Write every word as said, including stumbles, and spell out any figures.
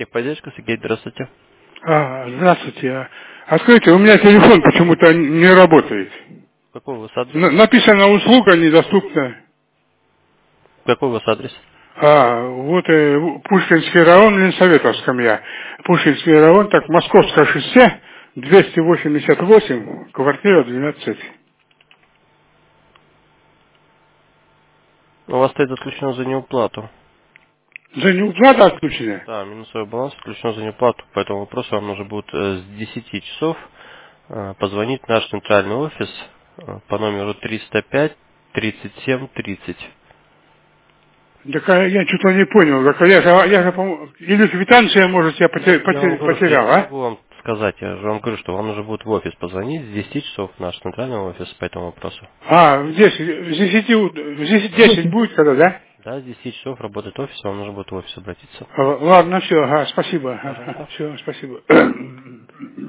Техподдержка, Сергей, здравствуйте. А, здравствуйте. А, Откройте, у меня телефон почему-то не работает. Какой у вас адрес? На- написано услуга недоступна. Какой у вас адрес? А, вот э, в- Пушкинский район, Ленсоветовском я. Пушкинский район, так, Московское шоссе, двести восемьдесят восемь, квартира двенадцать. У вас стоит отключено за неуплату. За неуплата отключена? Да, минусовой баланс отключен за неуплату. По этому вопросу вам нужно будет э, с десяти часов э, позвонить в наш центральный офис э, по номеру триста пять тридцать семь тридцать. Так а я что-то не понял. Так а я же, я же, по-моему, или квитанция, может, я поте- Я вам поте- говорю, что я потерял, не а? могу вам сказать. Я же вам говорю, что вам нужно будет в офис позвонить с десяти часов в наш центральный офис по этому вопросу. А, в десять, в десяти, в десять, десять будет когда, да? Да, с десяти часов работает офис, вам нужно будет в офис обратиться. А, ладно, все, ага, спасибо. Пожалуйста. Все, спасибо.